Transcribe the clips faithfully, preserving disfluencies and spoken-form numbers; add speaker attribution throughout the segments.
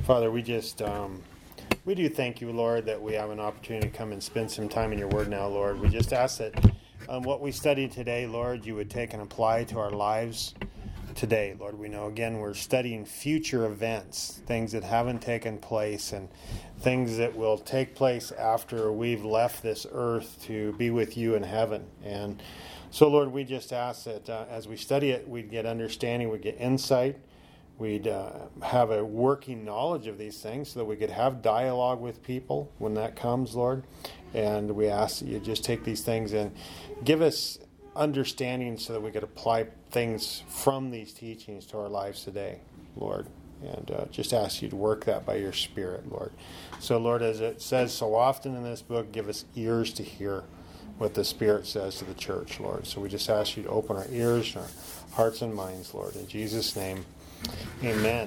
Speaker 1: Father, we just um, we do thank you, Lord, that we have an opportunity to come and spend some time in your word now, Lord. We just ask that um, what we studied today, Lord, you would take and apply to our lives today, Lord. We know, again, we're studying future events, things that haven't taken place and things that will take place after we've left this earth to be with you in heaven. And so, Lord, we just ask that uh, as we study it, we'd get understanding, we'd get insight, we'd uh, have a working knowledge of these things so that we could have dialogue with people when that comes, Lord. And we ask that you just take these things and give us understanding so that we could apply things from these teachings to our lives today, Lord. And uh, just ask you to work that by your Spirit, Lord. So, Lord, as it says so often in this book, give us ears to hear what the Spirit says to the church, Lord. So we just ask you to open our ears and our hearts and minds, Lord. In Jesus' name, amen.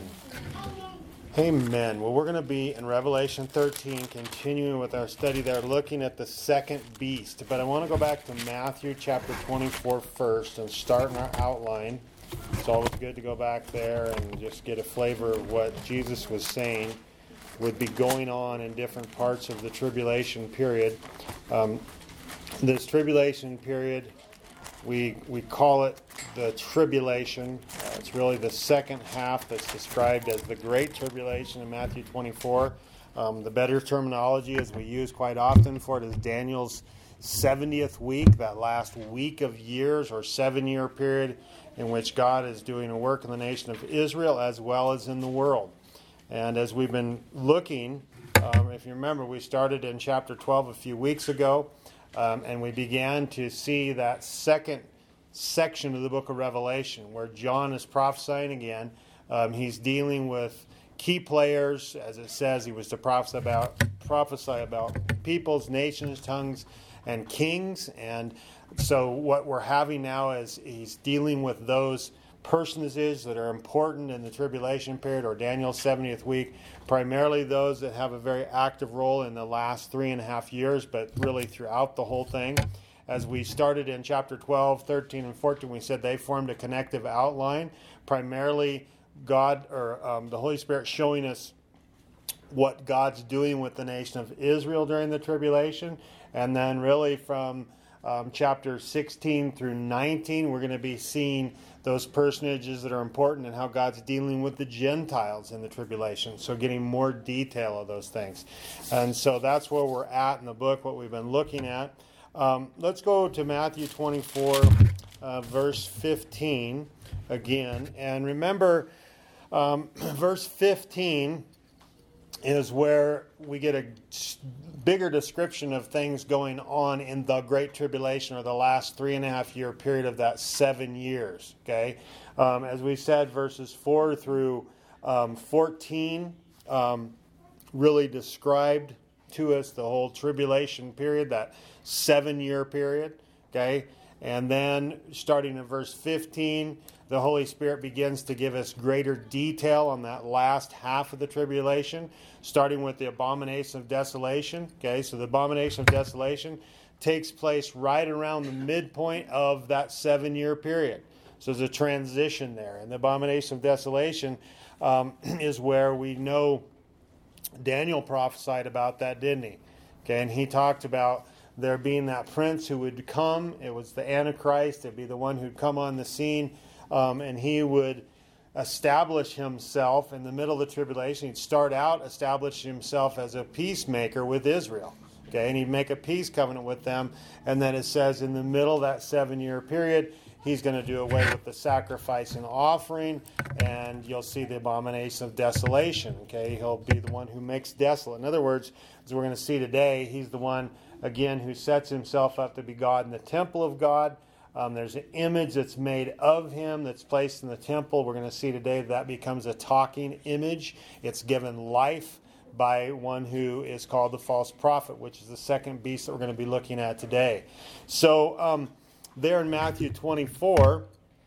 Speaker 1: Amen. Well, we're going to be in Revelation thirteen, continuing with our study there, looking at the second beast. But I want to go back to Matthew chapter twenty-four first and start in our outline. It's always good to go back there and just get a flavor of what Jesus was saying would be going on in different parts of the tribulation period. Um, this tribulation period, we we call it the tribulation. Uh, it's really the second half that's described as the Great Tribulation in Matthew twenty-four. Um, the better terminology, as we use quite often for it, is Daniel's seventieth week, that last week of years or seven-year period in which God is doing a work in the nation of Israel as well as in the world. And as we've been looking, um, if you remember, we started in chapter twelve a few weeks ago, um, and we began to see that second section of the book of Revelation where John is prophesying again. Um, he's dealing with key players, as it says, he was to prophesy about, prophesy about peoples, nations, tongues, and kings. And so what we're having now is he's dealing with those personages that are important in the tribulation period or Daniel's seventieth week, primarily those that have a very active role in the last three and a half years, but really throughout the whole thing. As we started in chapter twelve, thirteen, and fourteen, we said they formed a connective outline, primarily God or um, the Holy Spirit showing us what God's doing with the nation of Israel during the tribulation. And then really from um, chapter sixteen through nineteen, we're going to be seeing those personages that are important and how God's dealing with the Gentiles in the tribulation. So getting more detail of those things. And so that's where we're at in the book, what we've been looking at. Um, let's go to Matthew twenty-four, uh, verse fifteen again. And remember, um, verse fifteen is where we get a bigger description of things going on in the Great Tribulation, or the last three and a half year period of that seven years. Okay, um, as we said, verses four through um, fourteen um, really described to us the whole tribulation period, that seven year period. Okay, and then starting in verse fifteen, the Holy Spirit begins to give us greater detail on that last half of the tribulation, starting with the abomination of desolation. Okay, so the abomination of desolation takes place right around the midpoint of that seven-year period. So there's a transition there. And the abomination of desolation um, is where we know Daniel prophesied about that, didn't he? Okay, and he talked about there being that prince who would come. It was the Antichrist. It'd be the one who'd come on the scene. Um, and he would establish himself in the middle of the tribulation. He'd start out establishing himself as a peacemaker with Israel. Okay, and he'd make a peace covenant with them. And then it says in the middle of that seven-year period, he's going to do away with the sacrifice and offering, and you'll see the abomination of desolation. Okay, he'll be the one who makes desolate. In other words, as we're going to see today, he's the one, again, who sets himself up to be God in the temple of God. Um, there's an image that's made of him that's placed in the temple. We're going to see today that, that becomes a talking image. It's given life by one who is called the false prophet, which is the second beast that we're going to be looking at today. So um, there in Matthew twenty-four,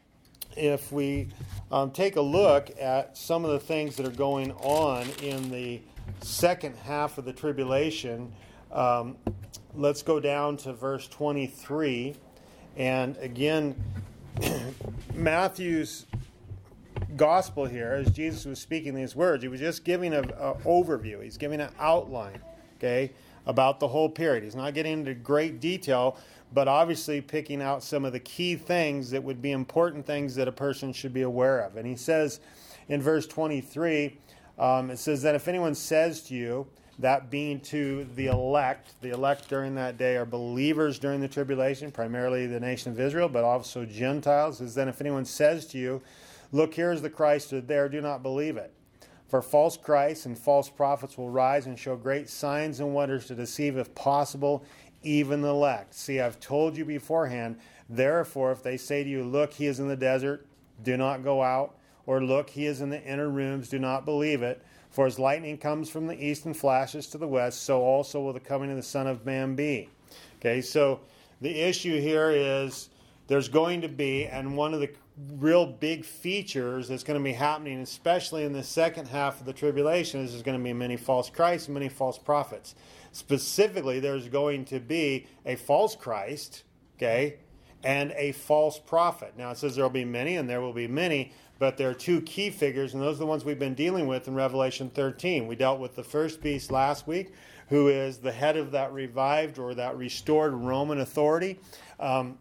Speaker 1: if we um, take a look at some of the things that are going on in the second half of the tribulation, um, let's go down to verse twenty-three. And again, Matthew's gospel here, as Jesus was speaking these words, he was just giving an overview. He's giving an outline, okay, about the whole period. He's not getting into great detail, but obviously picking out some of the key things that would be important things that a person should be aware of. And he says in verse twenty-three, um, it says that if anyone says to you, that being to the elect, the elect during that day are believers during the tribulation, primarily the nation of Israel, but also Gentiles, is then if anyone says to you, look, here is the Christ, or there, do not believe it. For false Christs and false prophets will rise and show great signs and wonders to deceive, if possible, even the elect. See, I've told you beforehand, therefore, if they say to you, look, he is in the desert, do not go out, or look, he is in the inner rooms, do not believe it. For as lightning comes from the east and flashes to the west, so also will the coming of the Son of Man be. Okay, so the issue here is there's going to be, and one of the real big features that's going to be happening, especially in the second half of the tribulation, is there's going to be many false Christs and many false prophets. Specifically, there's going to be a false Christ, okay, and a false prophet. Now, it says there will be many, and there will be many, but there are two key figures, and those are the ones we've been dealing with in Revelation thirteen. We dealt with the first beast last week, who is the head of that revived or that restored Roman authority. Um,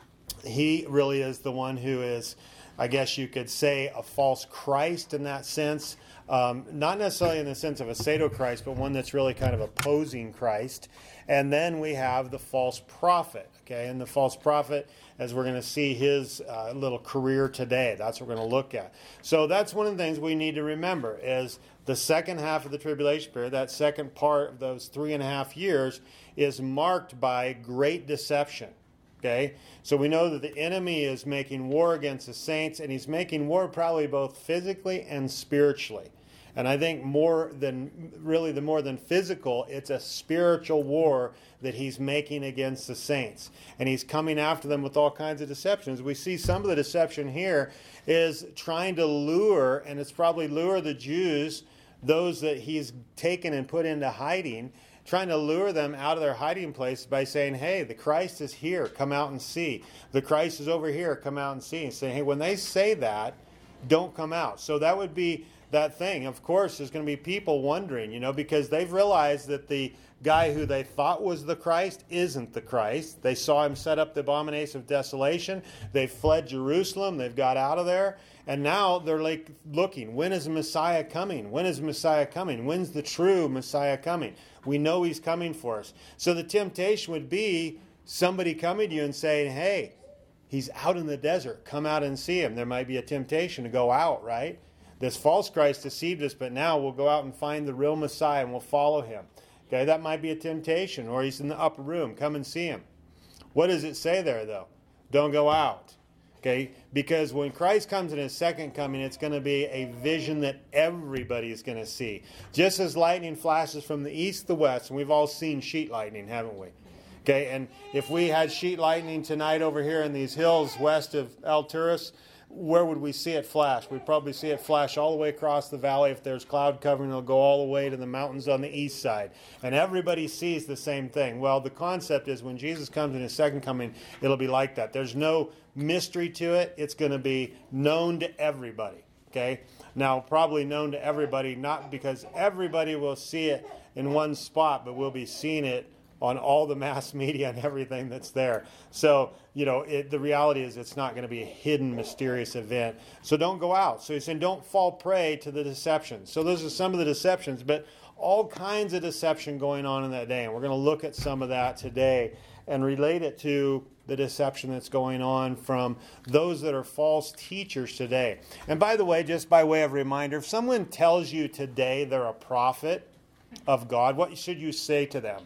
Speaker 1: he really is the one who is, I guess you could say, a false Christ in that sense. Um, not necessarily in the sense of a pseudo-Christ, but one that's really kind of opposing Christ. And then we have the false prophet. Okay, and the false prophet, as we're going to see his uh, little career today, that's what we're going to look at. So that's one of the things we need to remember is the second half of the tribulation period, that second part of those three and a half years, is marked by great deception. Okay, so we know that the enemy is making war against the saints, and he's making war probably both physically and spiritually. And I think more than, really the more than physical, it's a spiritual war that he's making against the saints. And he's coming after them with all kinds of deceptions. We see some of the deception here is trying to lure, and it's probably lure the Jews, those that he's taken and put into hiding, trying to lure them out of their hiding place by saying, hey, the Christ is here, come out and see. The Christ is over here, come out and see. And saying, hey, when they say that, don't come out. So that would be that thing. Of course, there's going to be people wondering, you know, because they've realized that the guy who they thought was the Christ isn't the Christ. They saw him set up the abomination of desolation. They fled Jerusalem. They've got out of there. And now they're like looking, when is Messiah coming? When is Messiah coming? When's the true Messiah coming? We know he's coming for us. So the temptation would be somebody coming to you and saying, hey, he's out in the desert. Come out and see him. There might be a temptation to go out, right? This false Christ deceived us, but now we'll go out and find the real Messiah and we'll follow him. Okay, that might be a temptation. Or he's in the upper room. Come and see him. What does it say there, though? Don't go out. Okay, because when Christ comes in his second coming, it's going to be a vision that everybody is going to see. Just as lightning flashes from the east to the west, and we've all seen sheet lightning, haven't we? Okay, and if we had sheet lightning tonight over here in these hills west of Alturas, where would we see it flash? We'd probably see it flash all the way across the valley. If there's cloud covering, it'll go all the way to the mountains on the east side. And everybody sees the same thing. Well, the concept is when Jesus comes in his second coming, it'll be like that. There's no mystery to it. It's going to be known to everybody. Okay? Now, probably known to everybody, not because everybody will see it in one spot, but we'll be seeing it on all the mass media and everything that's there. So, you know, it, the reality is it's not going to be a hidden, mysterious event. So don't go out. So he's saying don't fall prey to the deception. So those are some of the deceptions, but all kinds of deception going on in that day. And we're going to look at some of that today and relate it to the deception that's going on from those that are false teachers today. And by the way, just by way of reminder, if someone tells you today they're a prophet of God, what should you say to them?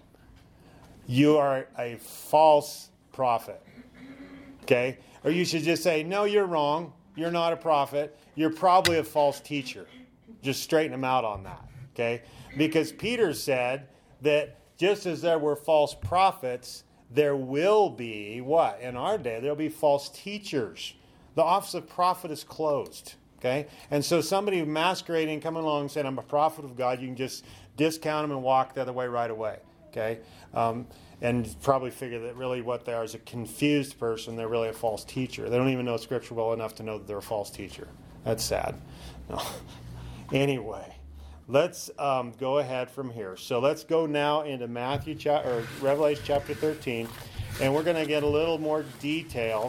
Speaker 1: You are a false prophet. Okay? Or you should just say, no, you're wrong. You're not a prophet. You're probably a false teacher. Just straighten them out on that. Okay? Because Peter said that just as there were false prophets, there will be, what? In our day, there'll be false teachers. The office of prophet is closed. Okay? And so somebody masquerading, coming along and saying, I'm a prophet of God, you can just discount them and walk the other way right away. Okay, um, and probably figure that really what they are is a confused person. They're really a false teacher. They don't even know Scripture well enough to know that they're a false teacher. That's sad. No. Anyway, let's um, go ahead from here. So let's go now into Matthew cha- or Revelation chapter thirteen, and we're going to get a little more detail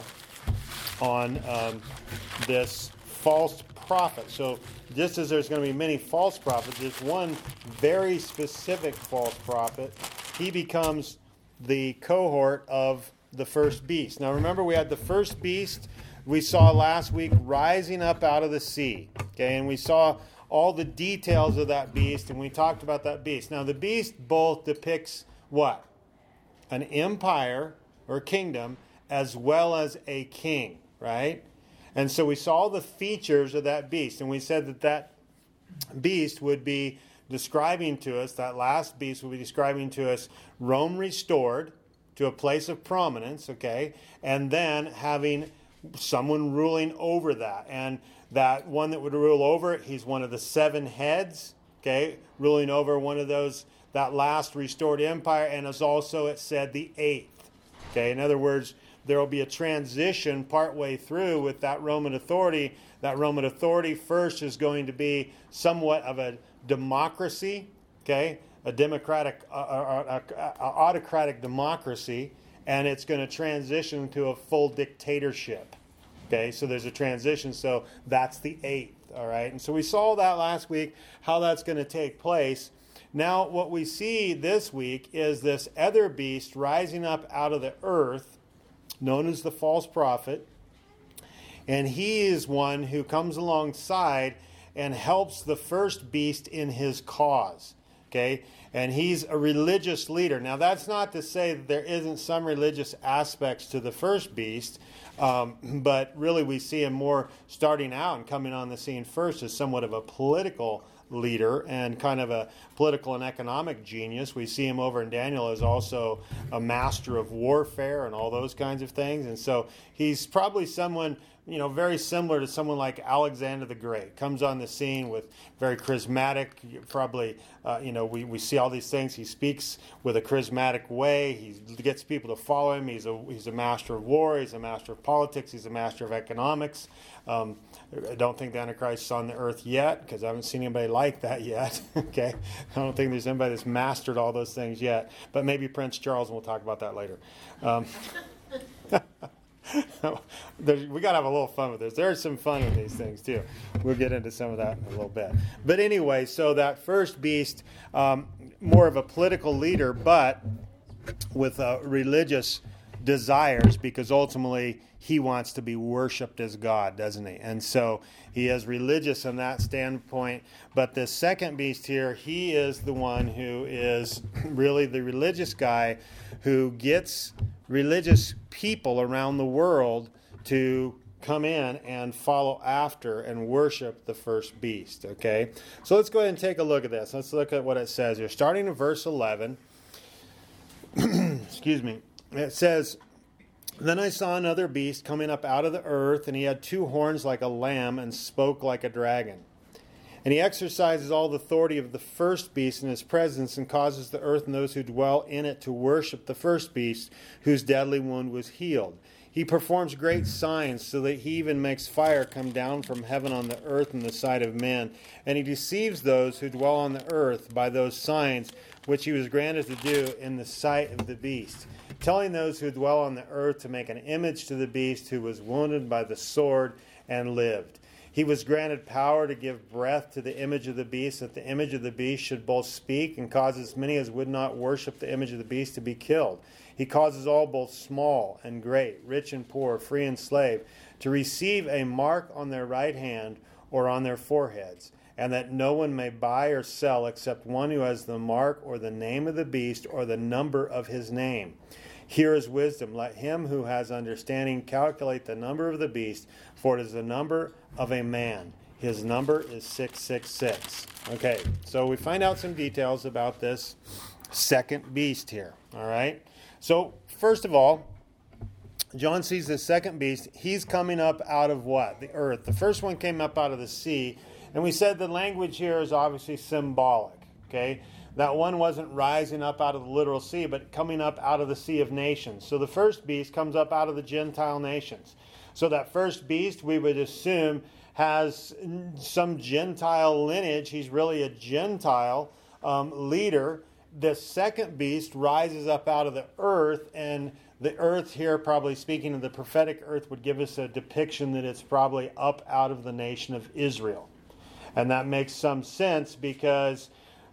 Speaker 1: on um, this false prophet. So just as there's going to be many false prophets, there's one very specific false prophet. He becomes the cohort of the first beast. Now remember, we had the first beast we saw last week rising up out of the sea. Okay, and we saw all the details of that beast, and we talked about that beast. Now the beast both depicts what? An empire or kingdom as well as a king, right? And so we saw the features of that beast, and we said that that beast would be describing to us, that last beast would be describing to us Rome restored to a place of prominence, okay, and then having someone ruling over that. And that one that would rule over it, he's one of the seven heads, okay, ruling over one of those, that last restored empire, and is also, it said, the eighth. Okay, in other words, there will be a transition partway through with that Roman authority. That Roman authority first is going to be somewhat of a democracy, okay, a democratic, uh, uh, uh, uh, autocratic democracy, and it's going to transition to a full dictatorship. Okay, so there's a transition, so that's the eighth, all right? And so we saw that last week, how that's going to take place. Now what we see this week is this other beast rising up out of the earth, known as the false prophet, and he is one who comes alongside and helps the first beast in his cause. Okay, and he's a religious leader. Now, that's not to say that there isn't some religious aspects to the first beast, um, but really we see him more starting out and coming on the scene first as somewhat of a political leader and kind of a political and economic genius. We see him over in Daniel as also a master of warfare and all those kinds of things. And so he's probably someone, you know, very similar to someone like Alexander the Great. Comes on the scene with very charismatic, probably, uh, you know, we, we see all these things. He speaks with a charismatic way. He gets people to follow him. He's a he's a master of war. He's a master of politics. He's a master of economics. Um, I don't think the Antichrist is on the earth yet, because I haven't seen anybody like that yet. Okay, I don't think there's anybody that's mastered all those things yet. But maybe Prince Charles, and we'll talk about that later. Um, we got to have a little fun with this. There's some fun in these things too. We'll get into some of that in a little bit. But anyway, so that first beast, um, more of a political leader, but with uh, religious desires, because ultimately he wants to be worshipped as God, doesn't he? And so he is religious in that standpoint. But the second beast here, he is the one who is really the religious guy who gets religious people around the world to come in and follow after and worship the first beast, okay? So let's go ahead and take a look at this. Let's look at what it says here. Starting in verse eleven, excuse me, it says, "Then I saw another beast coming up out of the earth, and he had two horns like a lamb and spoke like a dragon. And he exercises all the authority of the first beast in his presence and causes the earth and those who dwell in it to worship the first beast, whose deadly wound was healed. He performs great signs, so that he even makes fire come down from heaven on the earth in the sight of men. And he deceives those who dwell on the earth by those signs which he was granted to do in the sight of the beast, telling those who dwell on the earth to make an image to the beast who was wounded by the sword and lived. He was granted power to give breath to the image of the beast, that the image of the beast should both speak and cause as many as would not worship the image of the beast to be killed. He causes all, both small and great, rich and poor, free and slave, to receive a mark on their right hand or on their foreheads, and that no one may buy or sell except one who has the mark or the name of the beast or the number of his name. Here is wisdom. Let him who has understanding calculate the number of the beast, for it is the number of a man. His number is six six six. Okay, so we find out some details about this second beast here. All right. So first of all, John sees the second beast. He's coming up out of what? The earth. The first one came up out of the sea. And we said the language here is obviously symbolic. Okay. That one wasn't rising up out of the literal sea, but coming up out of the sea of nations. So the first beast comes up out of the Gentile nations. So that first beast, we would assume, has some Gentile lineage. He's really a Gentile um, leader. The second beast rises up out of the earth, and the earth here, probably speaking of the prophetic earth, would give us a depiction that it's probably up out of the nation of Israel. And that makes some sense because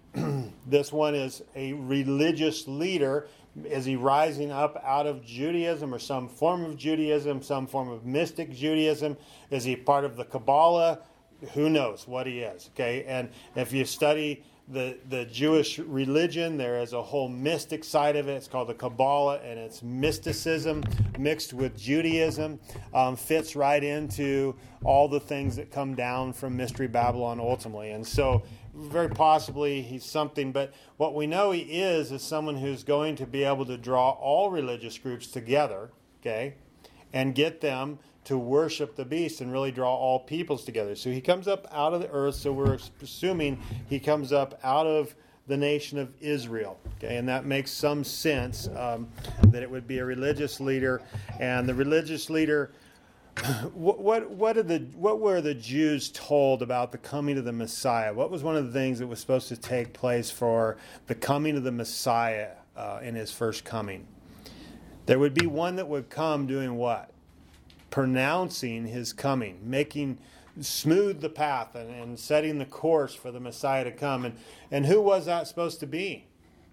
Speaker 1: this one is a religious leader. Is he rising up out of Judaism or some form of Judaism, some form of mystic Judaism? Is he part of the Kabbalah? Who knows what he is, okay? And if you study the, the Jewish religion, there is a whole mystic side of it. It's called the Kabbalah, and it's mysticism mixed with Judaism. Um, fits right into all the things that come down from Mystery Babylon ultimately. And so very possibly he's something, but what we know he is is someone who's going to be able to draw all religious groups together, okay, and get them to worship the beast and really draw all peoples together. So he comes up out of the earth, so we're assuming he comes up out of the nation of Israel, okay, and that makes some sense, um, that it would be a religious leader, and the religious leader. What what what are the what were the Jews told about the coming of the Messiah? What was one of the things that was supposed to take place for the coming of the Messiah uh, in his first coming? There would be one that would come doing what? Pronouncing his coming, making smooth the path and, and setting the course for the Messiah to come. And and who was that supposed to be?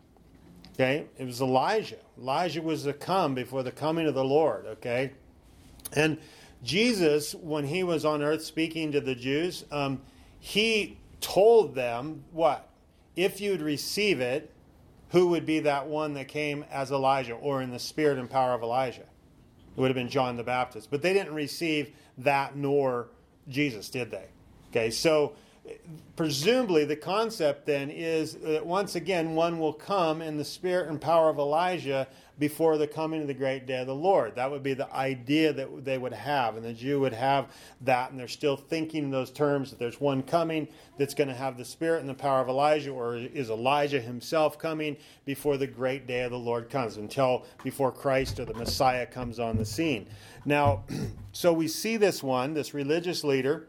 Speaker 1: Okay, it was Elijah. Elijah was to come before the coming of the Lord. Okay, and Jesus, when he was on earth speaking to the Jews, um, he told them what? If you'd receive it, who would be that one that came as Elijah or in the spirit and power of Elijah? It would have been John the Baptist. But they didn't receive that nor Jesus, did they? Okay, so presumably the concept then is that once again one will come in the spirit and power of Elijah before the coming of the great day of the Lord. That would be the idea that they would have, and the Jew would have that, and they're still thinking in those terms that there's one coming that's going to have the spirit and the power of Elijah, or is Elijah himself coming before the great day of the Lord comes, until before Christ or the Messiah comes on the scene. Now, so we see this one, this religious leader.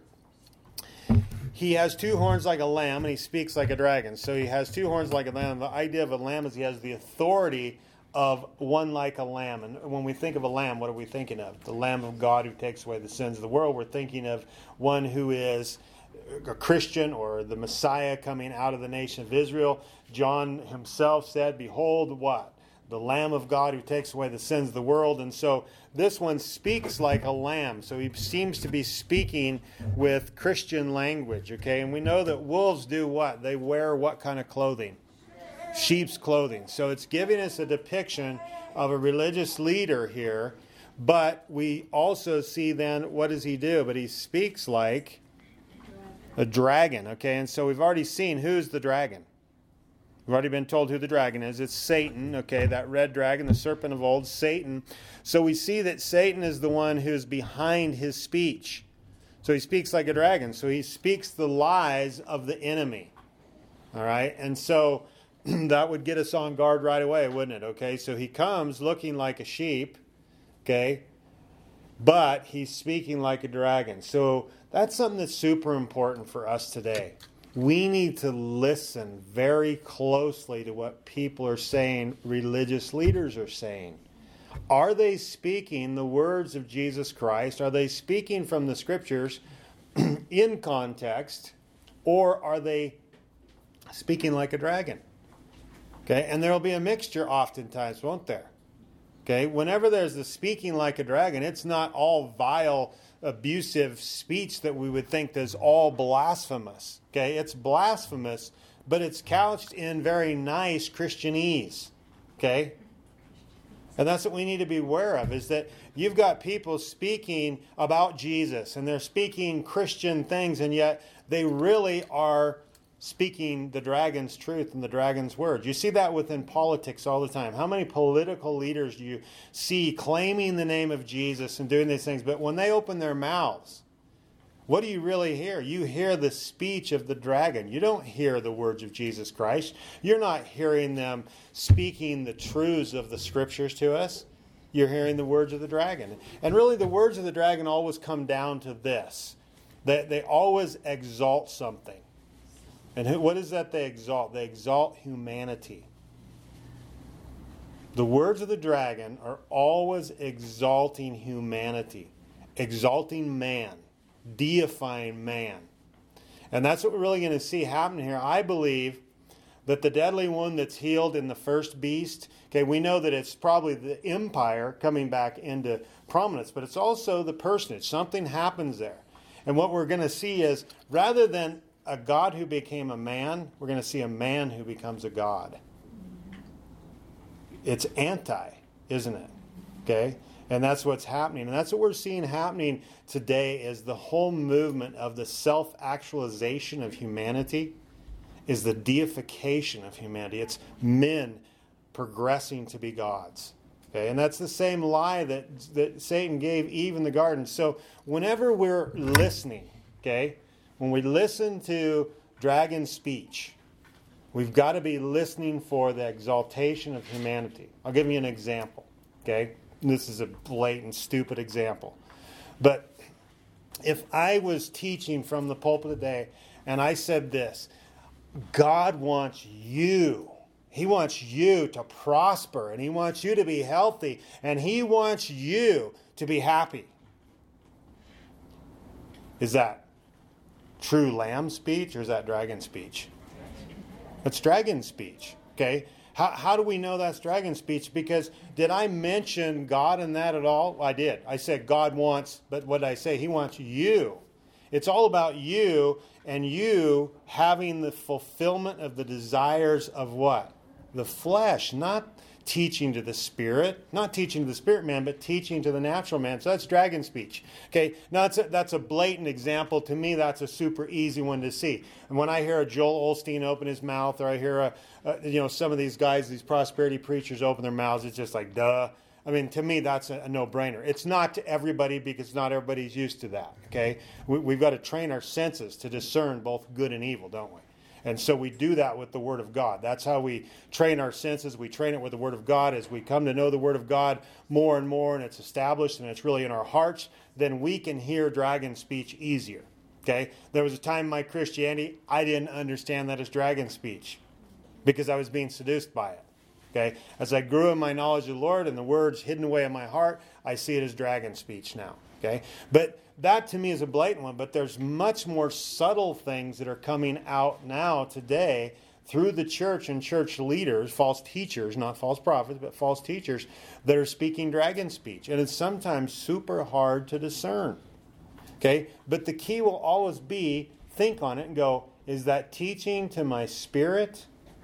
Speaker 1: He has two horns like a lamb, and he speaks like a dragon. So he has two horns like a lamb. The idea of a lamb is he has the authority of one like a lamb. And when we think of a lamb, what are we thinking of? The Lamb of God who takes away the sins of the world. We're thinking of one who is a Christian or the Messiah coming out of the nation of Israel. John himself said, behold, what? The Lamb of God who takes away the sins of the world. And so this one speaks like a lamb. So he seems to be speaking with Christian language, okay? And we know that wolves do what? They wear what kind of clothing? Sheep's clothing. So it's giving us a depiction of a religious leader here. But we also see then, what does he do? But he speaks like a dragon, okay? And so we've already seen who's the dragon. We've already been told who the dragon is. It's Satan, okay, that red dragon, the serpent of old, Satan. So we see that Satan is the one who's behind his speech. So he speaks like a dragon. So he speaks the lies of the enemy, all right? And so that would get us on guard right away, wouldn't it? Okay, so he comes looking like a sheep, okay, but he's speaking like a dragon. So that's something that's super important for us today. We need to listen very closely to what people are saying, religious leaders are saying. Are they speaking the words of Jesus Christ? Are they speaking from the Scriptures in context? Or are they speaking like a dragon? Okay, and there will be a mixture oftentimes, won't there? Okay, whenever there's the speaking like a dragon, it's not all vile, abusive speech that we would think is all blasphemous. Okay, it's blasphemous, but it's couched in very nice Christianese. Okay? And that's what we need to be aware of, is that you've got people speaking about Jesus, and they're speaking Christian things, and yet they really are speaking the dragon's truth and the dragon's words. You see that within politics all the time. How many political leaders do you see claiming the name of Jesus and doing these things, but when they open their mouths, what do you really hear? You hear the speech of the dragon. You don't hear the words of Jesus Christ. You're not hearing them speaking the truths of the Scriptures to us. You're hearing the words of the dragon. And really the words of the dragon always come down to this. They, they always exalt something. And who, what is that they exalt? They exalt humanity. The words of the dragon are always exalting humanity, exalting man, deifying man. And that's what we're really going to see happen here. I believe that the deadly wound that's healed in the first beast, okay, we know that it's probably the empire coming back into prominence, but it's also the personage. Something happens there. And what we're going to see is, rather than a God who became a man, we're going to see a man who becomes a God. It's anti, isn't it? Okay? And that's what's happening. And that's what we're seeing happening today, is the whole movement of the self-actualization of humanity, is the deification of humanity. It's men progressing to be gods. Okay? And that's the same lie that, that Satan gave Eve in the garden. So whenever we're listening, okay, when we listen to dragon speech, we've got to be listening for the exaltation of humanity. I'll give you an example, okay? This is a blatant, stupid example. But if I was teaching from the pulpit today and I said this, God wants you, He wants you to prosper, and He wants you to be healthy, and He wants you to be happy. Is that true lamb speech, or is that dragon speech? That's dragon speech, okay? How, how do we know that's dragon speech? Because did I mention God in that at all? I did. I said God wants, but what did I say? He wants you. It's all about you, and you having the fulfillment of the desires of what? The flesh, not teaching to the spirit, not teaching to the spirit man, but teaching to the natural man. So that's dragon speech. Okay, now that's a, that's a blatant example. To me, that's a super easy one to see. And when I hear a Joel Osteen open his mouth, or I hear a, a you know some of these guys, these prosperity preachers open their mouths, it's just like, duh. I mean, to me, that's a, a no-brainer. It's not to everybody, because not everybody's used to that. Okay, we, we've got to train our senses to discern both good and evil, don't we? And so we do that with the Word of God. That's how we train our senses. We train it with the Word of God. As we come to know the Word of God more and more, and it's established and it's really in our hearts, then we can hear dragon speech easier. Okay? There was a time in my Christianity I didn't understand that as dragon speech because I was being seduced by it. Okay? As I grew in my knowledge of the Lord and the words hidden away in my heart, I see it as dragon speech now. Okay? But that to me is a blatant one, but there's much more subtle things that are coming out now today through the church and church leaders, false teachers, not false prophets, but false teachers that are speaking dragon speech. And it's sometimes super hard to discern. Okay? But the key will always be, think on it and go, is that teaching to my spirit?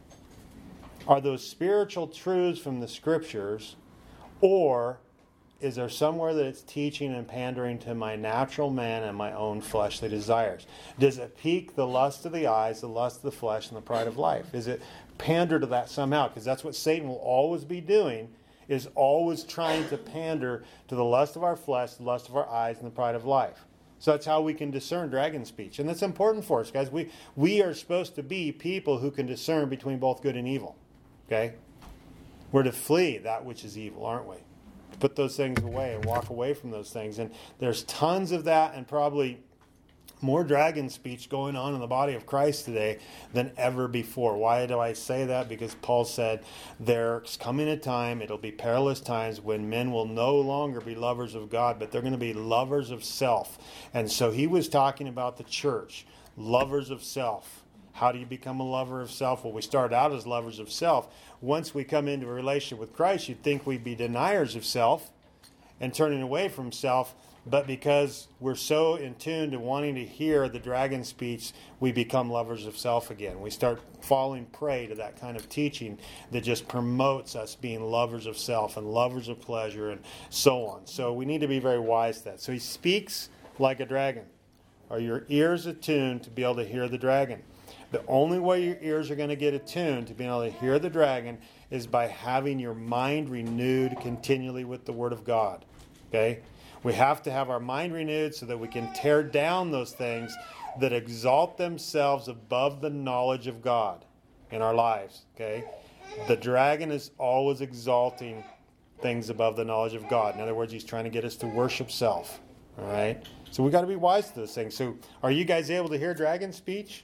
Speaker 1: Are those spiritual truths from the scriptures? Or is there somewhere that it's teaching and pandering to my natural man and my own fleshly desires? Does it pique the lust of the eyes, the lust of the flesh, and the pride of life? Is it pander to that somehow? Because that's what Satan will always be doing, is always trying to pander to the lust of our flesh, the lust of our eyes, and the pride of life. So that's how we can discern dragon speech. And that's important for us, guys. We, we are supposed to be people who can discern between both good and evil. Okay? We're to flee that which is evil, aren't we? Put those things away and walk away from those things. And there's tons of that, and probably more dragon speech going on in the body of Christ today than ever before. Why do I say that? Because Paul said there's coming a time, it'll be perilous times, when men will no longer be lovers of God, but they're going to be lovers of self. And so he was talking about the church, lovers of self. How do you become a lover of self? Well, we start out as lovers of self. Once we come into a relationship with Christ, you'd think we'd be deniers of self and turning away from self. But because we're so in tune to wanting to hear the dragon speech, we become lovers of self again. We start falling prey to that kind of teaching that just promotes us being lovers of self and lovers of pleasure and so on. So we need to be very wise to that. So he speaks like a dragon. Are your ears attuned to be able to hear the dragon? The only way your ears are going to get attuned to being able to hear the dragon is by having your mind renewed continually with the Word of God. Okay? We have to have our mind renewed so that we can tear down those things that exalt themselves above the knowledge of God in our lives. Okay? The dragon is always exalting things above the knowledge of God. In other words, he's trying to get us to worship self. All right? So we got to be wise to those things. So are you guys able to hear dragon speech?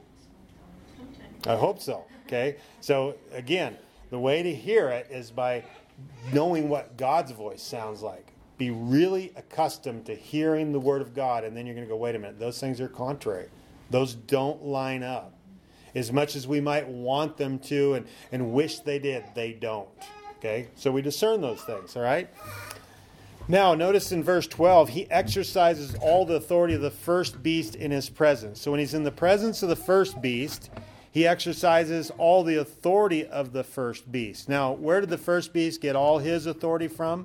Speaker 1: I hope so. Okay? So again, the way to hear it is by knowing what God's voice sounds like. Be really accustomed to hearing the word of God, and then you're going to go, wait a minute, those things are contrary. Those don't line up. As much as we might want them to and, and wish they did, they don't. Okay? So we discern those things, all right? Now, notice in verse twelve, he exercises all the authority of the first beast in his presence. So when he's in the presence of the first beast, he exercises all the authority of the first beast. Now, where did the first beast get all his authority from?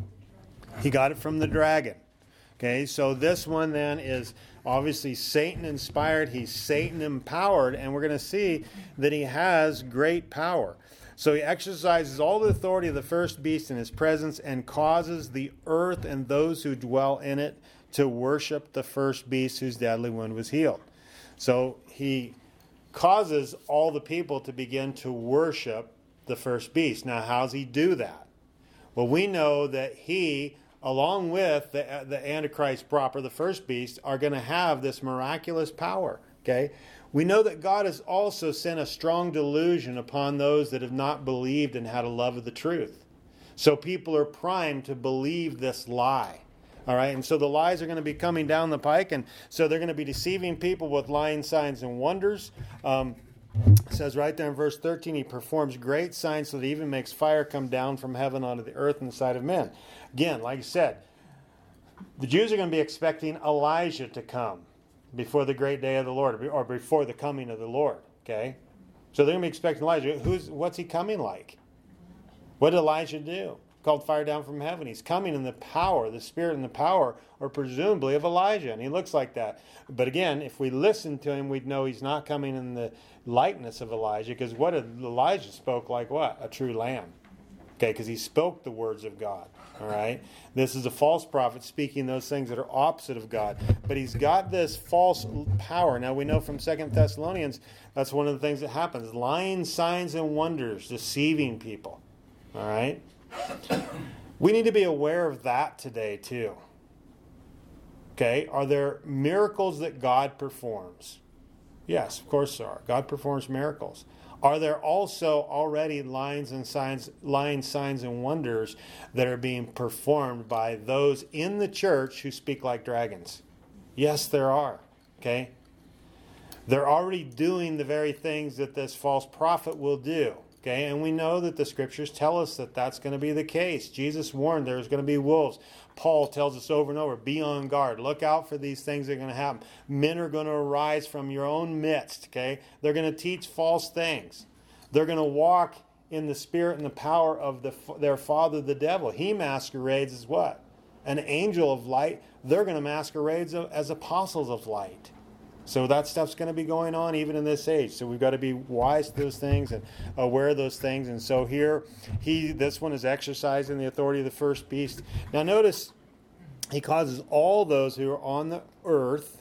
Speaker 1: He got it from the dragon. Okay, so this one then is obviously Satan inspired. He's Satan empowered, and we're going to see that he has great power. So he exercises all the authority of the first beast in his presence and causes the earth and those who dwell in it to worship the first beast whose deadly wound was healed. So he causes all the people to begin to worship the first beast. Now, how does he do that? Well, we know that he, along with the, the Antichrist proper, the first beast, are going to have this miraculous power. Okay? We know that God has also sent a strong delusion upon those that have not believed and had a love of the truth. So people are primed to believe this lie. All right, and so the lies are going to be coming down the pike, and so they're going to be deceiving people with lying signs and wonders. Um, it says right there in verse thirteen, he performs great signs so that he even makes fire come down from heaven onto the earth in the sight of men. Again, like I said, the Jews are going to be expecting Elijah to come before the great day of the Lord, or before the coming of the Lord. Okay, so they're going to be expecting Elijah. Who's what's he coming like? What did Elijah do? Called fire down from heaven. He's coming in the power, the spirit and the power, or presumably of Elijah, and he looks like that. But again, if we listen to him, we'd know he's not coming in the likeness of Elijah, because what did Elijah spoke like? What? A true lamb. Okay, because he spoke the words of God. All right, this is a false prophet speaking those things that are opposite of God, but he's got this false power. Now we know from Second Thessalonians that's one of the things that happens: lying signs and wonders, deceiving people. All right. We need to be aware of that today too. Okay, are there miracles that God performs? Yes, of course there are. God performs miracles. Are there also already lines and signs, lying signs and wonders that are being performed by those in the church who speak like dragons? Yes, there are. Okay, they're already doing the very things that this false prophet will do. Okay, and we know that the scriptures tell us that that's going to be the case. Jesus warned there's going to be wolves. Paul tells us over and over, be on guard. Look out for these things that are going to happen. Men are going to arise from your own midst. Okay, they're going to teach false things. They're going to walk in the spirit and the power of the, their father, the devil. He masquerades as what? An angel of light. They're going to masquerade as apostles of light. So that stuff's going to be going on even in this age. So we've got to be wise to those things and aware of those things. And so here, he this one is exercising the authority of the first beast. Now notice, he causes all those who are on the earth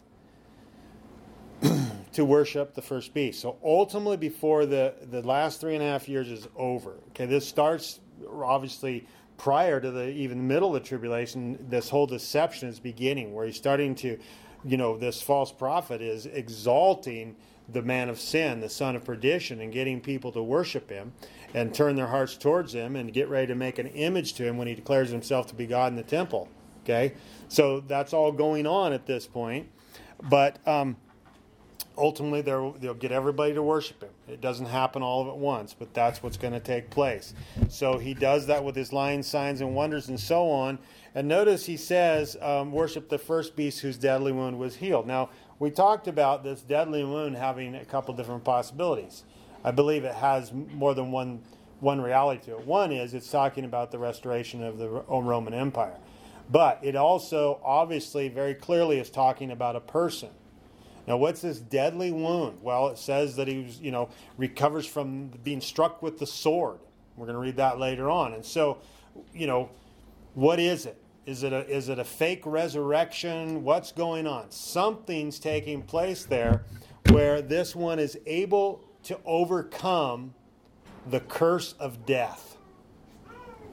Speaker 1: to worship the first beast. So ultimately, before the, the last three and a half years is over. Okay, this starts obviously prior to the even middle of the tribulation. This whole deception is beginning, where he's starting to, you know, this false prophet is exalting the man of sin, the son of perdition, and getting people to worship him and turn their hearts towards him and get ready to make an image to him when he declares himself to be God in the temple. Okay, so that's all going on at this point. But um, ultimately, they'll get everybody to worship him. It doesn't happen all at once, but that's what's going to take place. So he does that with his lying signs and wonders and so on. And notice he says, um, worship the first beast whose deadly wound was healed. Now, we talked about this deadly wound having a couple different possibilities. I believe it has more than one, one reality to it. One is it's talking about the restoration of the Roman Empire. But it also obviously very clearly is talking about a person. Now, what's this deadly wound? Well, it says that he was, you know, recovers from being struck with the sword. We're going to read that later on. And so, you know, what is it? Is it a, is it a fake resurrection? What's going on? Something's taking place there where this one is able to overcome the curse of death.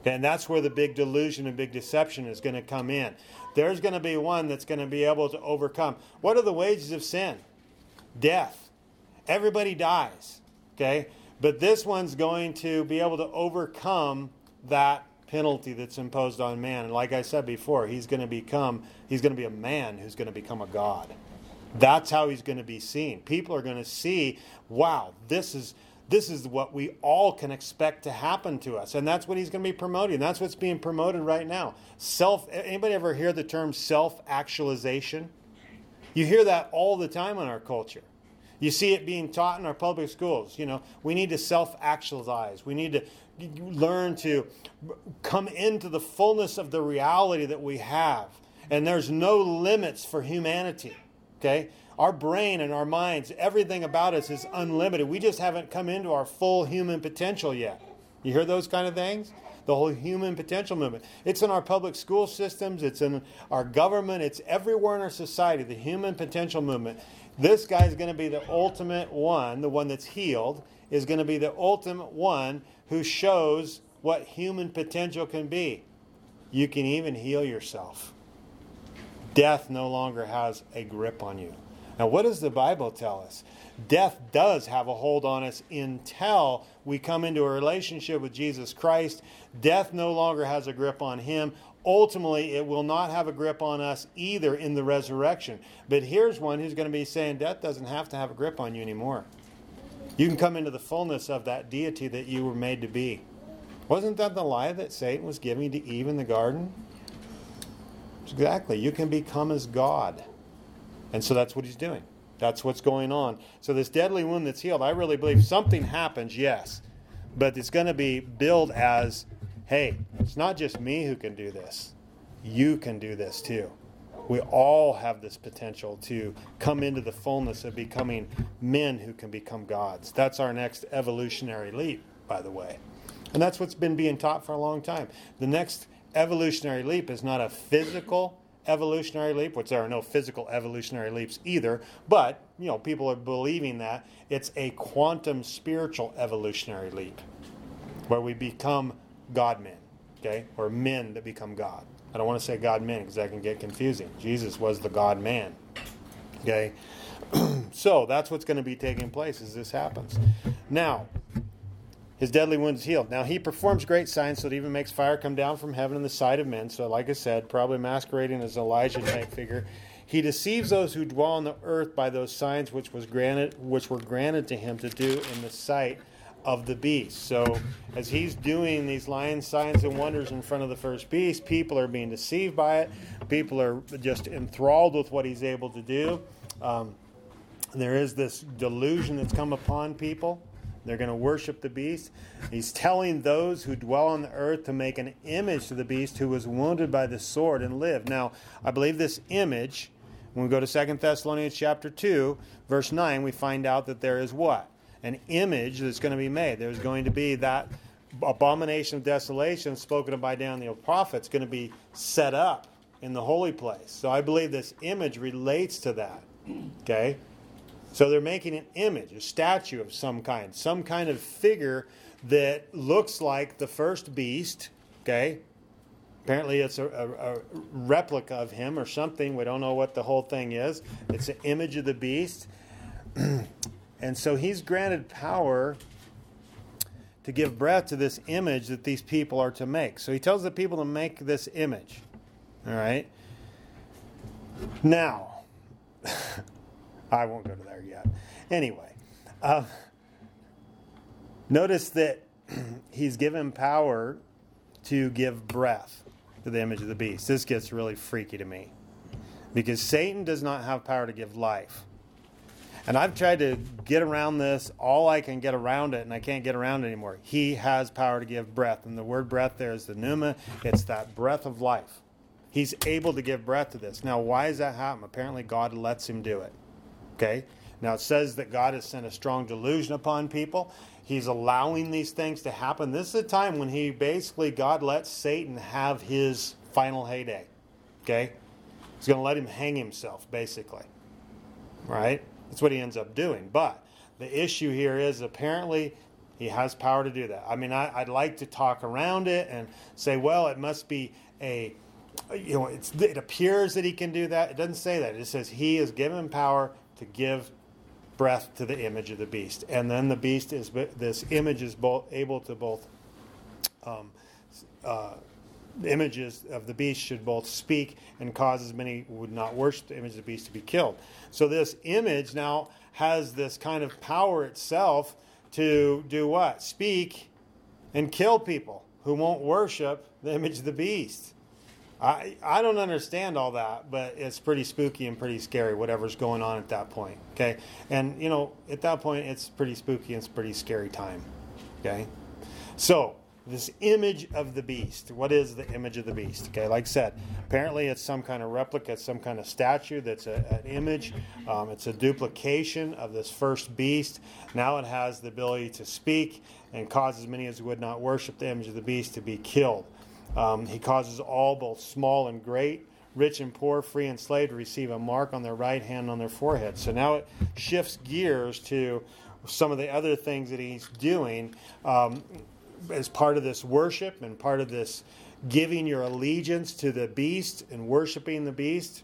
Speaker 1: Okay, and that's where the big delusion and big deception is going to come in. There's going to be one that's going to be able to overcome. What are the wages of sin? Death. Everybody dies. Okay? But this one's going to be able to overcome that penalty that's imposed on man. And like I said before, he's going to become, he's going to be a man who's going to become a God. That's how he's going to be seen. People are going to see, wow, this is this is what we all can expect to happen to us. And that's what he's going to be promoting. That's what's being promoted right now. Self. Anybody ever hear the term self-actualization? You hear that all the time in our culture. You see it being taught in our public schools. You know, we need to self-actualize. We need to learn to come into the fullness of the reality that we have. And there's no limits for humanity. Okay? Our brain and our minds, everything about us is unlimited. We just haven't come into our full human potential yet. You hear those kind of things? The whole human potential movement. It's in our public school systems. It's in our government. It's everywhere in our society, the human potential movement. This guy's going to be the ultimate one, the one that's healed, is going to be the ultimate one who shows what human potential can be. You can even heal yourself. Death no longer has a grip on you. Now, what does the Bible tell us? Death does have a hold on us until we come into a relationship with Jesus Christ. Death no longer has a grip on him. Ultimately, it will not have a grip on us either in the resurrection. But here's one who's going to be saying death doesn't have to have a grip on you anymore. You can come into the fullness of that deity that you were made to be. Wasn't that the lie that Satan was giving to Eve in the garden? Exactly. You can become as God. And so that's what he's doing. That's what's going on. So this deadly wound that's healed, I really believe something happens, yes. But it's going to be billed as, hey, it's not just me who can do this. You can do this too. We all have this potential to come into the fullness of becoming men who can become gods. That's our next evolutionary leap, by the way. And that's what's been being taught for a long time. The next evolutionary leap is not a physical evolutionary leap, which there are no physical evolutionary leaps either, but, you know, people are believing that it's a quantum spiritual evolutionary leap where we become God men, okay, or men that become God. I don't want to say God men because that can get confusing. Jesus was the God man, okay? So that's what's going to be taking place as this happens. Now, his deadly wound is healed. Now, he performs great signs so that even makes fire come down from heaven in the sight of men. So, like I said, probably masquerading as Elijah-type figure. He deceives those who dwell on the earth by those signs which was granted, which were granted to him to do in the sight of the beast. So, as he's doing these lying signs and wonders in front of the first beast, people are being deceived by it. People are just enthralled with what he's able to do. Um, there is this delusion that's come upon people. They're going to worship the beast. He's telling those who dwell on the earth to make an image to the beast who was wounded by the sword and lived. Now, I believe this image, when we go to Second Thessalonians chapter two, verse nine, we find out that there is what? An image that's going to be made. There's going to be that abomination of desolation spoken of by Daniel the prophet. It's going to be set up in the holy place. So I believe this image relates to that. Okay? So they're making an image, a statue of some kind, some kind of figure that looks like the first beast, okay? Apparently it's a, a, a replica of him or something. We don't know what the whole thing is. It's an image of the beast. And so he's granted power to give breath to this image that these people are to make. So he tells the people to make this image, all right? Now, I won't go to there yet. Anyway, uh, notice that he's given power to give breath to the image of the beast. This gets really freaky to me because Satan does not have power to give life. And I've tried to get around this, all I can get around it, and I can't get around it anymore. He has power to give breath. And the word breath there is the pneuma. It's that breath of life. He's able to give breath to this. Now, why does that happen? Apparently, God lets him do it. Okay? Now, it says that God has sent a strong delusion upon people. He's allowing these things to happen. This is a time when he basically, God lets Satan have his final heyday. Okay? He's going to let him hang himself, basically. Right? That's what he ends up doing. But the issue here is apparently He has power to do that. I mean, I, I'd like to talk around it and say, well, it must be a, you know, it's, it appears that he can do that. It doesn't say that. It says he is given power to give breath to the image of the beast. And then the beast is, this image is both able to both, um, uh, the images of the beast should both speak and cause as many who would not worship the image of the beast to be killed. So this image now has this kind of power itself to do what? Speak and kill people who won't worship the image of the beast. I I don't understand all that, but it's pretty spooky and pretty scary, whatever's going on at that point. Okay? And, you know, at that point, it's pretty spooky and it's a pretty scary time. Okay? So, this image of the beast. What is the image of the beast? Okay, like I said, apparently it's some kind of replica, it's some kind of statue that's a, an image. Um, it's a duplication of this first beast. Now it has the ability to speak and cause as many as would not worship the image of the beast to be killed. Um, he causes all, both small and great, rich and poor, free and slave, to receive a mark on their right hand and on their forehead. So now it shifts gears to some of the other things that he's doing. Um, as part of this worship and part of this giving your allegiance to the beast and worshiping the beast,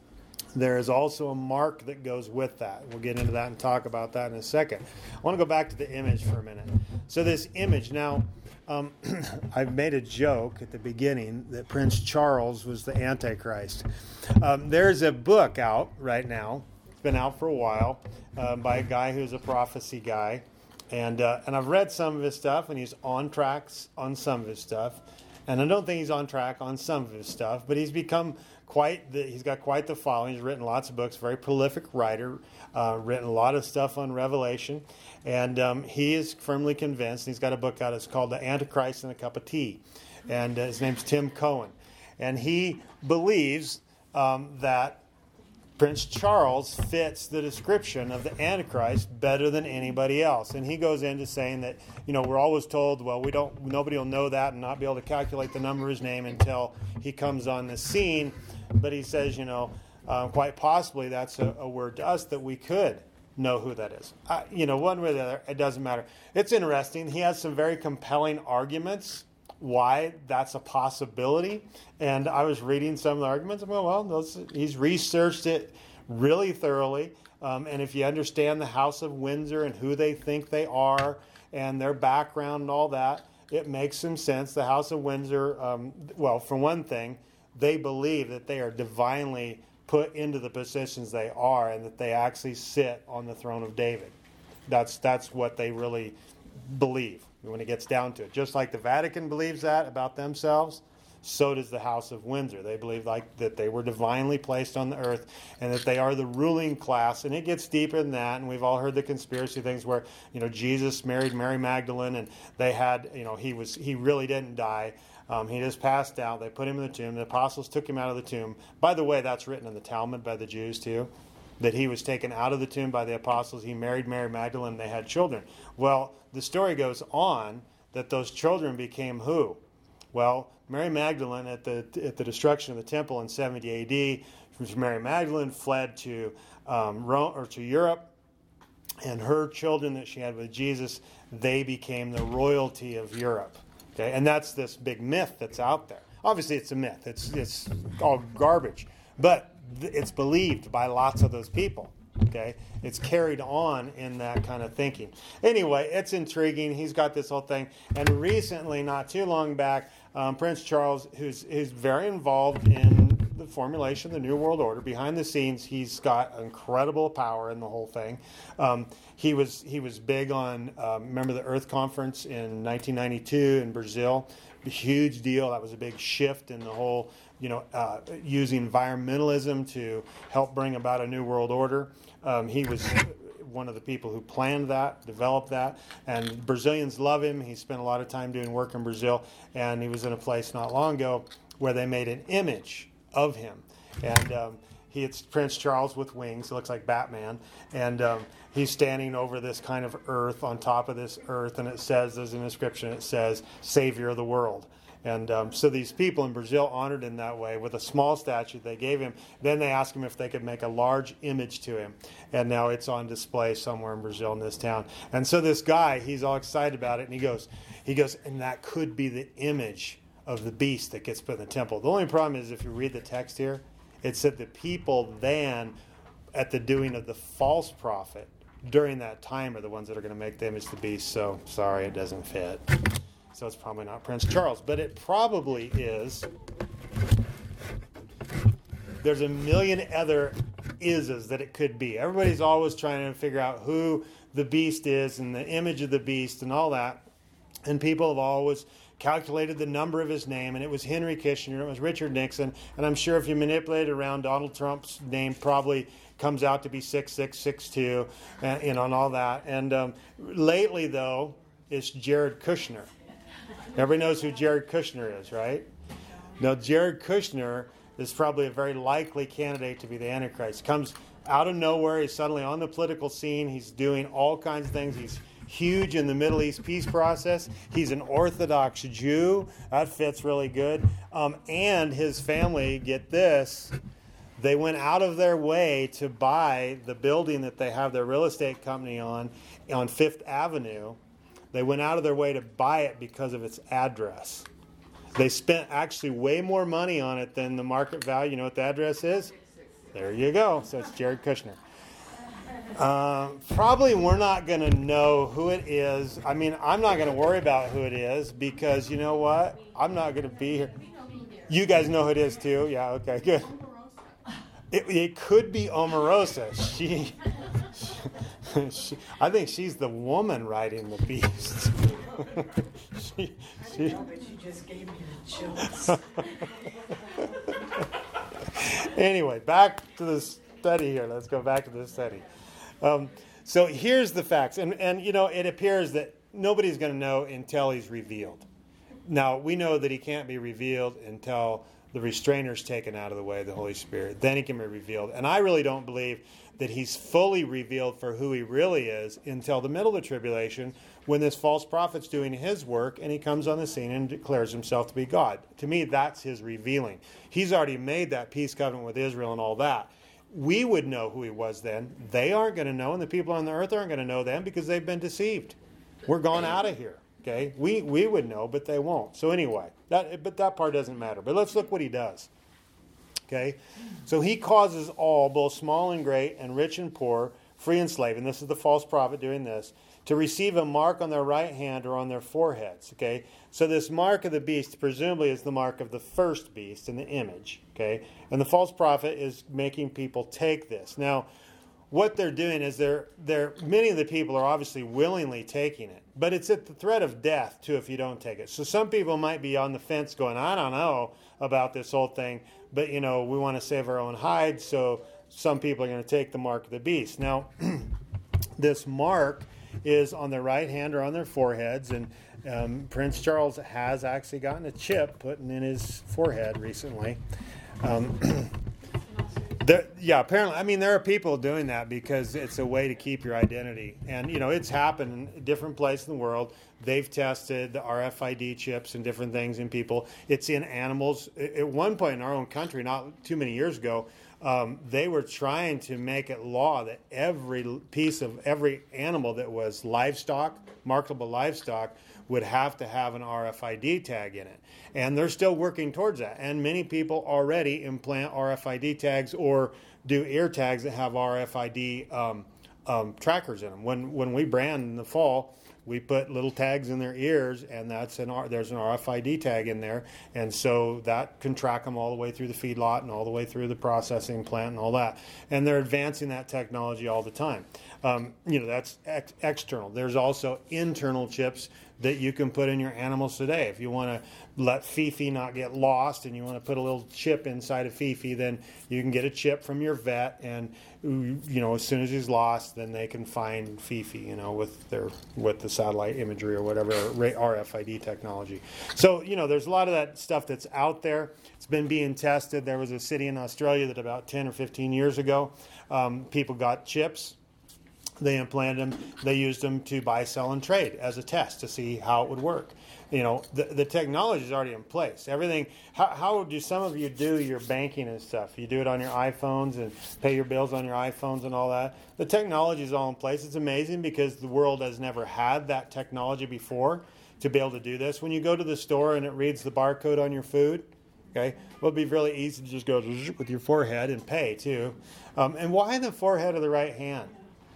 Speaker 1: there is also a mark that goes with that. We'll get into that and talk about that in a second. I want to go back to the image for a minute. So this image, now, um, I've made a joke at the beginning that Prince Charles was the Antichrist. Um, there's a book out right now. It's been out for a while um, by a guy who's a prophecy guy. And uh, and I've read some of his stuff, and he's on tracks on some of his stuff. And I don't think he's on track on some of his stuff, but he's become quite the, he's got quite the following. He's written lots of books, very prolific writer, uh, written a lot of stuff on Revelation. And um, he is firmly convinced, and he's got a book out, it's called The Antichrist and a Cup of Tea. And uh, his name's Tim Cohen. And he believes um, that Prince Charles fits the description of the Antichrist better than anybody else. And he goes into saying that, you know, we're always told, well, we don't, nobody will know that and not be able to calculate the number of his name until he comes on the scene. But he says, you know, uh, quite possibly that's a, a word to us that we could know who that is. Uh, you know, one way or the other, it doesn't matter. It's interesting. He has some very compelling arguments why that's a possibility. And I was reading some of the arguments. Well, well, those, he's researched it really thoroughly. Um, and if you understand the House of Windsor and who they think they are and their background and all that, it makes some sense. The House of Windsor, um, well, for one thing, they believe that they are divinely put into the positions they are and that they actually sit on the throne of David. That's that's what they really believe when it gets down to it. Just like the Vatican believes that about themselves, so does the House of Windsor. They believe like that they were divinely placed on the earth and that they are the ruling class. And it gets deeper than that. And we've all heard the conspiracy things where, you know, Jesus married Mary Magdalene and they had, you know, he was he really didn't die. Um, he just passed out. They put him in the tomb. The apostles took him out of the tomb. By the way, that's written in the Talmud by the Jews too, that he was taken out of the tomb by the apostles. He married Mary Magdalene and they had children. Well, the story goes on that those children became who? Well, Mary Magdalene at the at the destruction of the temple in seventy A D, Mary Magdalene fled to um, Rome, or to Europe, and her children that she had with Jesus, they became the royalty of Europe. Okay, and that's this big myth that's out there. Obviously, it's a myth. It's it's all garbage, but it's believed by lots of those people. Okay, it's carried on in that kind of thinking. Anyway, it's intriguing. He's got this whole thing, and recently, not too long back, um, Prince Charles, who's who's very involved in the formulation of the New World Order, behind the scenes, he's got incredible power in the whole thing. Um, he was he was big on um, remember the Earth Conference in nineteen ninety-two in Brazil. A huge deal. That was a big shift in the whole, you know, uh, using environmentalism to help bring about a new world order. Um, he was one of the people who planned that, developed that, and Brazilians love him. He spent a lot of time doing work in Brazil, and he was in a place not long ago where they made an image of him. And um, he, it's Prince Charles with wings. It looks like Batman. And um, he's standing over this kind of earth, on top of this earth, and it says, there's an inscription, it says, Savior of the world. And um, so these people in Brazil honored him that way with a small statue they gave him. Then they asked him if they could make a large image to him. And now it's on display somewhere in Brazil in this town. And so this guy, he's all excited about it. And he goes, he goes, and that could be the image of the beast that gets put in the temple. The only problem is if you read the text here, it said the people then, at the doing of the false prophet, during that time are the ones that are going to make the image of the beast. So, sorry, it doesn't fit. So it's probably not Prince Charles. But it probably is. There's a million other ises that it could be. Everybody's always trying to figure out who the beast is and the image of the beast and all that. And people have always calculated the number of his name, and it was Henry Kissinger, it was Richard Nixon, and I'm sure if you manipulate it around, Donald Trump's name probably comes out to be six six six two, and, you know, and all that. And um, lately, though, it's Jared Kushner. Everybody knows who Jared Kushner is, right? Now, Jared Kushner is probably a very likely candidate to be the Antichrist. Comes out of nowhere, he's suddenly on the political scene, he's doing all kinds of things, he's huge in the Middle East peace process. He's an Orthodox Jew. That fits really good. Um, and his family, get this, they went out of their way to buy the building that they have their real estate company on, on Fifth Avenue. They went out of their way to buy it because of its address. They spent actually way more money on it than the market value. You know what the address is? There you go. So it's Jared Kushner. Uh, probably we're not going to know who it is. I mean, I'm not going to worry about who it is because you know what? I'm not going to be here. You guys know who it is too? Yeah, okay, good. It, it could be Omarosa. She, she, I think she's the woman riding the beast. she, she,
Speaker 2: I know, but you just gave me the chills.
Speaker 1: Anyway, back to the study here. Let's go back to the study. Um, so here's the facts. And, and, you know, it appears that nobody's going to know until he's revealed. Now, we know that he can't be revealed until the restrainer's taken out of the way, the Holy Spirit. Then he can be revealed. And I really don't believe that he's fully revealed for who he really is until the middle of the tribulation when this false prophet's doing his work and he comes on the scene and declares himself to be God. To me, that's his revealing. He's already made that peace covenant with Israel and all that. We would know who he was then. They aren't going to know, and the people on the earth aren't going to know them because they've been deceived. We're gone out of here. Okay, we we would know, but they won't. So anyway, that but that part doesn't matter. But let's look what he does. Okay, so he causes all, both small and great, and rich and poor, free and slave, and this is the false prophet doing this, to receive a mark on their right hand or on their foreheads. Okay, so this mark of the beast presumably is the mark of the first beast in the image. Okay, and the false prophet is making people take this. Now, what they're doing is they're they're many of the people are obviously willingly taking it, but it's at the threat of death too if you don't take it. So some people might be on the fence going, I don't know about this whole thing, but you know, we want to save our own hide, so some people are going to take the mark of the beast. Now, this mark is on their right hand or on their foreheads, and um, Prince Charles has actually gotten a chip put in his forehead recently. Um, There, yeah, apparently. I mean, there are people doing that because it's a way to keep your identity. And, you know, it's happened in different places in the world. They've tested the R F I D chips and different things in people. It's in animals. At one point in our own country, not too many years ago, um, they were trying to make it law that every piece of every animal that was livestock, marketable livestock, would have to have an R F I D tag in it. And they're still working towards that. And many people already implant R F I D tags or do ear tags that have R F I D um, um, trackers in them. When when we brand in the fall, we put little tags in their ears, and that's an R, there's an R F I D tag in there. And so that can track them all the way through the feedlot and all the way through the processing plant and all that. And they're advancing that technology all the time. Um, you know, that's ex- external. There's also internal chips that you can put in your animals today. If you want to let Fifi not get lost and you want to put a little chip inside of Fifi, then you can get a chip from your vet, and you know, as soon as he's lost, then they can find Fifi, you know, with their with the satellite imagery or whatever, R F I D technology. So, you know, there's a lot of that stuff that's out there. It's been being tested. There was a city in Australia that about ten or fifteen years ago, um, people got chips. They implanted them. They used them to buy, sell, and trade as a test to see how it would work. You know, the, the technology is already in place. Everything. How, how do some of you do your banking and stuff? You do it on your iPhones and pay your bills on your iPhones and all that. The technology is all in place. It's amazing because the world has never had that technology before to be able to do this. When you go to the store and it reads the barcode on your food, okay, well, it'd be really easy to just go with your forehead and pay too. Um, and why the forehead of the right hand?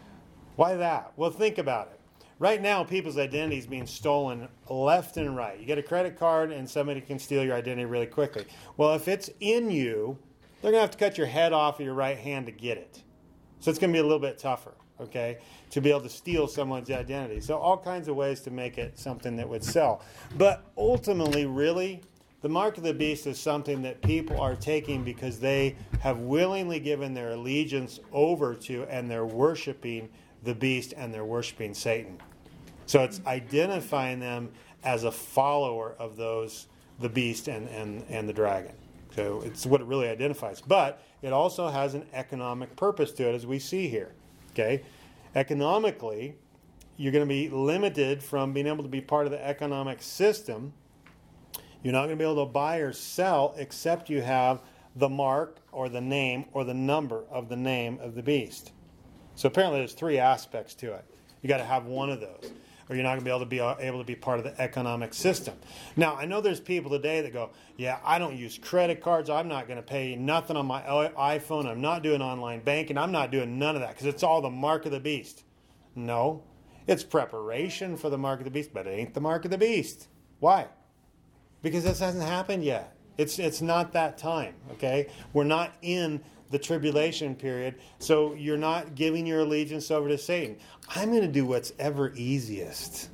Speaker 1: Why that? Well, think about it. Right now, people's identity is being stolen left and right. You get a credit card and somebody can steal your identity really quickly. Well, if it's in you, they're going to have to cut your head off of your right hand to get it. So it's going to be a little bit tougher, okay, to be able to steal someone's identity. So all kinds of ways to make it something that would sell. But ultimately, really, the mark of the beast is something that people are taking because they have willingly given their allegiance over to and they're worshiping the beast and they're worshiping Satan. So it's identifying them as a follower of those, the beast and, and, and the dragon. So it's what it really identifies. But it also has an economic purpose to it, as we see here. Okay? Economically, you're going to be limited from being able to be part of the economic system. You're not going to be able to buy or sell except you have the mark or the name or the number of the name of the beast. So apparently there's three aspects to it. You got to have one of those, or you're not going to be able to be uh, able to be part of the economic system. Now, I know there's people today that go, yeah, I don't use credit cards. I'm not going to pay nothing on my iPhone. I'm not doing online banking. I'm not doing none of that because it's all the mark of the beast. No, it's preparation for the mark of the beast, but it ain't the mark of the beast. Why? Because this hasn't happened yet. It's it's not that time, okay? We're not in the tribulation period, so you're not giving your allegiance over to Satan. I'm going to do what's ever easiest,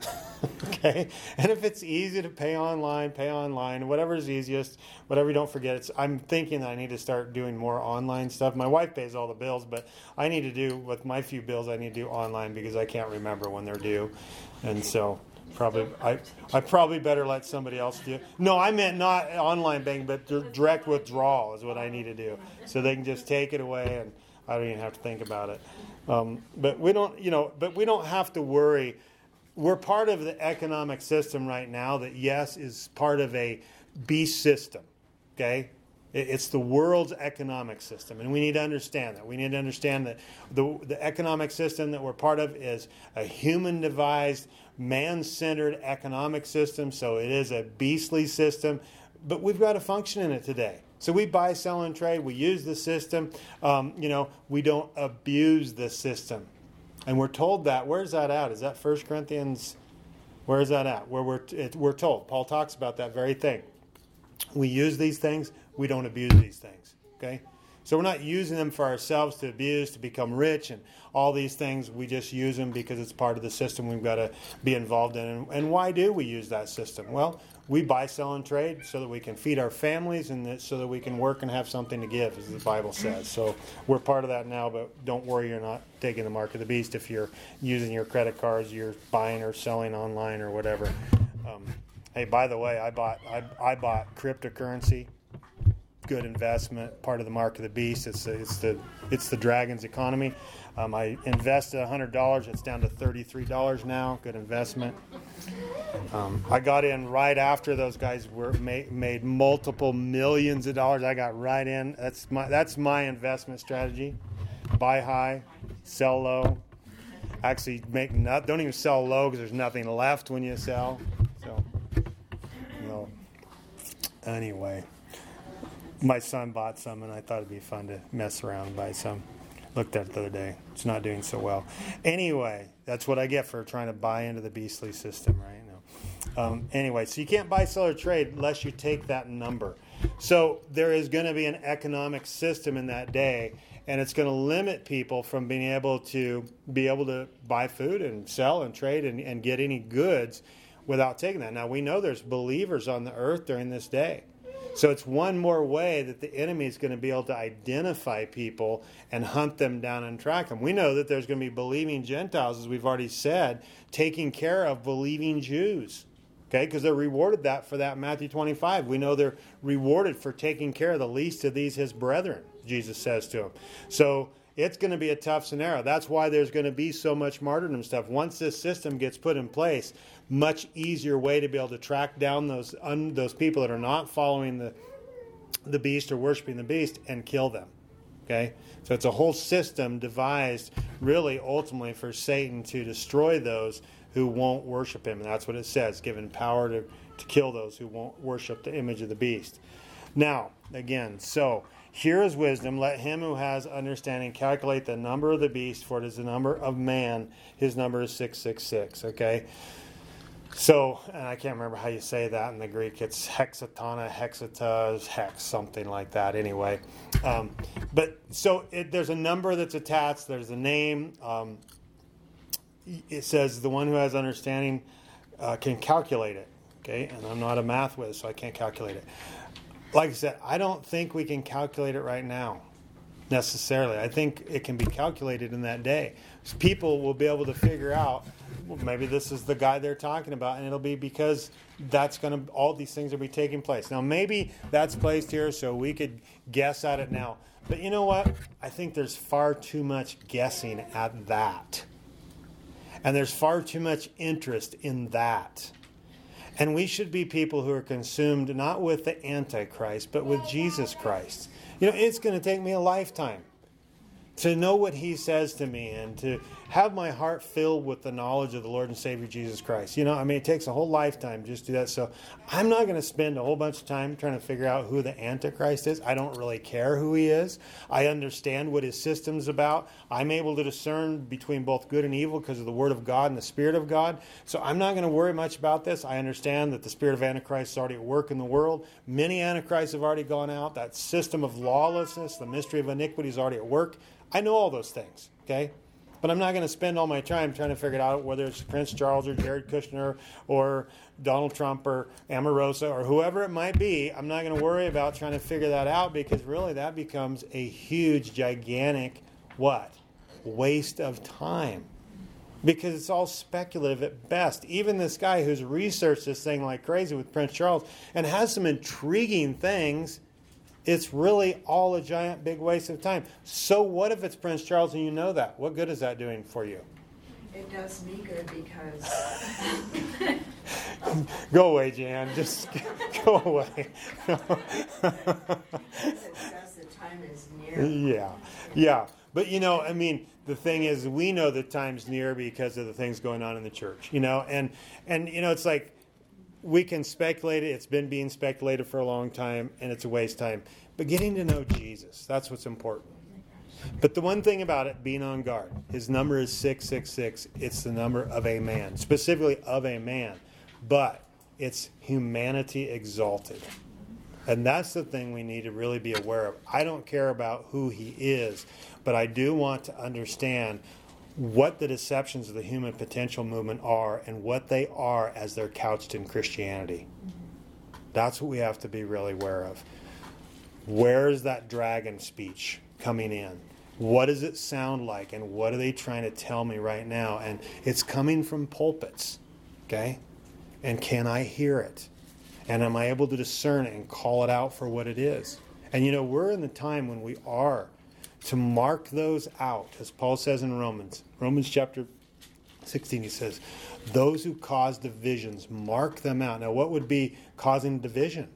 Speaker 1: okay? And if it's easy to pay online, pay online, whatever's easiest, whatever you don't forget. It's, I'm thinking that I need to start doing more online stuff. My wife pays all the bills, but I need to do, with my few bills, I need to do online because I can't remember when they're due. And so probably I I probably better let somebody else do it. No, I meant not online banking, but direct withdrawal is what I need to do. So they can just take it away and I don't even have to think about it. Um, but we don't, you know, but we don't have to worry. We're part of the economic system right now that, yes, is part of a beast system, okay? It's the world's economic system, and we need to understand that. We need to understand that the, the economic system that we're part of is a human-devised, man-centered economic system, so it is a beastly system, but we've got to function in it today. So we buy, sell, and trade. We use the system. Um, you know, we don't abuse the system. And we're told that. Where's that at? Is that First Corinthians? Where is that at? Where we're, it, we're told. Paul talks about that very thing. We use these things. We don't abuse these things. Okay? So we're not using them for ourselves to abuse, to become rich, and all these things. We just use them because it's part of the system we've got to be involved in. And, and why do we use that system? Well, we buy, sell, and trade so that we can feed our families and that, so that we can work and have something to give, as the Bible says. So we're part of that now, but don't worry, you're not taking the mark of the beast if you're using your credit cards, you're buying or selling online or whatever. Um, hey, by the way, I bought I, I bought cryptocurrency. Good investment, part of the mark of the beast. It's it's the it's the dragon's economy. Um, I invested one hundred dollars. It's down to thirty-three dollars now. Good investment. Um, I got in right after those guys were made, made multiple millions of dollars. I got right in. That's my that's my investment strategy. Buy high, sell low. Actually, make not don't even sell low because there's nothing left when you sell. So, no. Anyway. My son bought some, and I thought it'd be fun to mess around and buy some. Looked at it the other day. It's not doing so well. Anyway, that's what I get for trying to buy into the beastly system right now. Um, anyway, so you can't buy, sell, or trade unless you take that number. So there is going to be an economic system in that day, and it's going to limit people from being able to be able to buy food and sell and trade and, and get any goods without taking that. Now, we know there's believers on the earth during this day. So it's one more way that the enemy is going to be able to identify people and hunt them down and track them. We know that there's going to be believing Gentiles, as we've already said, taking care of believing Jews. Okay, because they're rewarded that for that in Matthew twenty-five. We know they're rewarded for taking care of the least of these his brethren, Jesus says to them. So it's going to be a tough scenario. That's why there's going to be so much martyrdom stuff. Once this system gets put in place, much easier way to be able to track down those un, those people that are not following the the beast or worshiping the beast and kill them. Okay? So it's a whole system devised really ultimately for Satan to destroy those who won't worship him. And that's what it says, given power to, to kill those who won't worship the image of the beast. Now, again, so here is wisdom. Let him who has understanding calculate the number of the beast, for it is the number of man. His number is six six six. Okay? So, and I can't remember how you say that in the Greek. It's hexatona, hexata, hex, something like that anyway. Um, but so it, there's a number that's attached. There's a name. Um, it says the one who has understanding uh, can calculate it. Okay, and I'm not a math whiz, so I can't calculate it. Like I said, I don't think we can calculate it right now necessarily. I think it can be calculated in that day. So people will be able to figure out, well, maybe this is the guy they're talking about, and it'll be because that's going to, all these things will be taking place. Now, maybe that's placed here so we could guess at it now. But you know what? I think there's far too much guessing at that. And there's far too much interest in that. And we should be people who are consumed not with the Antichrist, but with Jesus Christ. You know, it's going to take me a lifetime to know what he says to me and to have my heart filled with the knowledge of the Lord and Savior Jesus Christ. You know, I mean, it takes a whole lifetime just to do that. So I'm not going to spend a whole bunch of time trying to figure out who the Antichrist is. I don't really care who he is. I understand what his system's about. I'm able to discern between both good and evil because of the Word of God and the Spirit of God. So I'm not going to worry much about this. I understand that the spirit of Antichrist is already at work in the world. Many Antichrists have already gone out. That system of lawlessness, the mystery of iniquity is already at work. I know all those things, okay? But I'm not going to spend all my time trying to figure it out, whether it's Prince Charles or Jared Kushner or Donald Trump or Omarosa or whoever it might be. I'm not going to worry about trying to figure that out because really that becomes a huge, gigantic, what? Waste of time. Because it's all speculative at best. Even this guy who's researched this thing like crazy with Prince Charles and has some intriguing things, it's really all a giant big waste of time. So what if it's Prince Charles and you know that? What good is that doing for you?
Speaker 2: It does me good because...
Speaker 1: Go away, Jan. Just go away.
Speaker 2: because it says the time is near.
Speaker 1: Yeah, yeah. But, you know, I mean, the thing is, we know the time's near because of the things going on in the church, you know. And, and you know, it's like, we can speculate it. It's been being speculated for a long time, and it's a waste of time. But getting to know Jesus, that's what's important. But the one thing about it, being on guard, his number is six six six. It's the number of a man, specifically of a man. But it's humanity exalted. And that's the thing we need to really be aware of. I don't care about who he is, but I do want to understand what the deceptions of the human potential movement are and what they are as they're couched in Christianity. That's what we have to be really aware of. Where is that dragon speech coming in? What does it sound like? And what are they trying to tell me right now? And it's coming from pulpits, okay? And can I hear it? And am I able to discern it and call it out for what it is? And you know, we're in the time when we are to mark those out, as Paul says in Romans. Romans chapter sixteen, he says, those who cause divisions, mark them out. Now, what would be causing division?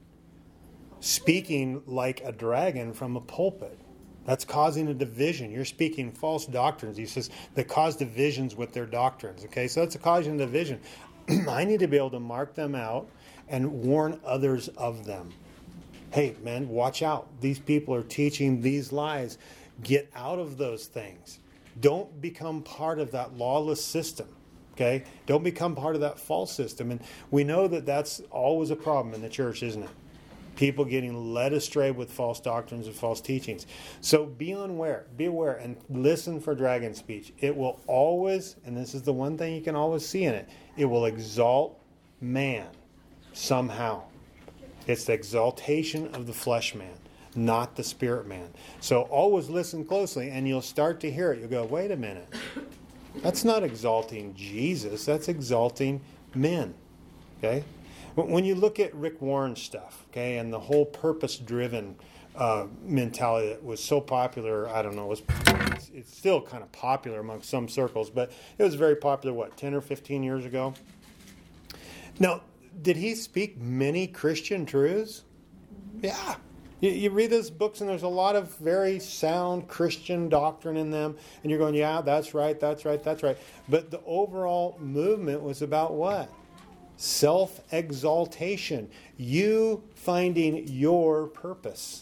Speaker 1: Speaking like a dragon from a pulpit. That's causing a division. You're speaking false doctrines. He says that cause divisions with their doctrines. Okay, so that's a causing division. I need to be able to mark them out and warn others of them. Hey, man, watch out. These people are teaching these lies. Get out of those things. Don't become part of that lawless system, okay? Don't become part of that false system. And we know that that's always a problem in the church, isn't it? People getting led astray with false doctrines and false teachings. So be unaware, be aware, and listen for dragon speech. It will always, and this is the one thing you can always see in it, it will exalt man somehow. It's the exaltation of the flesh man, not the spirit man. So always listen closely and you'll start to hear it. You'll go, wait a minute. That's not exalting Jesus. That's exalting men. Okay? When you look at Rick Warren's stuff, okay, and the whole purpose-driven uh, mentality that was so popular. I don't know, it was, it's, it's still kind of popular among some circles, but it was very popular, what, ten or fifteen years ago? Now, did he speak many Christian truths? Yeah. You, you read those books and there's a lot of very sound Christian doctrine in them. And you're going, yeah, that's right, that's right, that's right. But the overall movement was about what? Self-exaltation. You finding your purpose.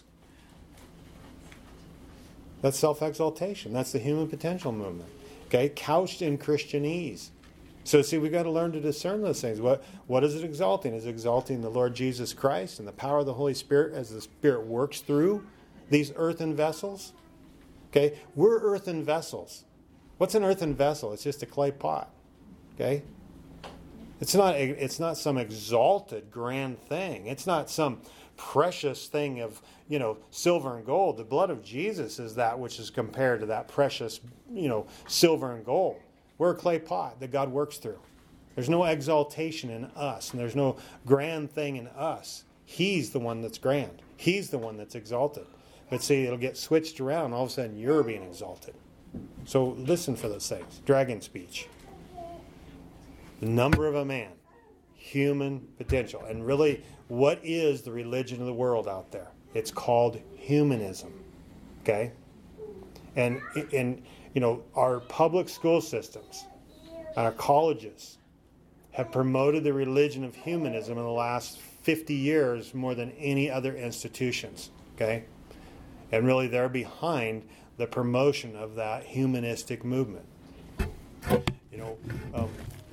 Speaker 1: That's self-exaltation. That's the human potential movement. Okay? Couched in Christianese. So see, we've got to learn to discern those things. What what is it exalting? Is it exalting the Lord Jesus Christ and the power of the Holy Spirit as the Spirit works through these earthen vessels? Okay, we're earthen vessels. What's an earthen vessel? It's just a clay pot. Okay, it's not a, it's not some exalted grand thing. It's not some precious thing of, you know, silver and gold. The blood of Jesus is that which is compared to that precious, you know, silver and gold. We're a clay pot that God works through. There's no exaltation in us, and there's no grand thing in us. He's the one that's grand. He's the one that's exalted. But see, it'll get switched around. All of a sudden, you're being exalted. So listen for those things. Dragon speech. The number of a man. Human potential. And really, what is the religion of the world out there? It's called humanism. Okay? And and you know, our public school systems, our colleges have promoted the religion of humanism in the last fifty years more than any other institutions. Okay? And really they're behind the promotion of that humanistic movement. You know, um,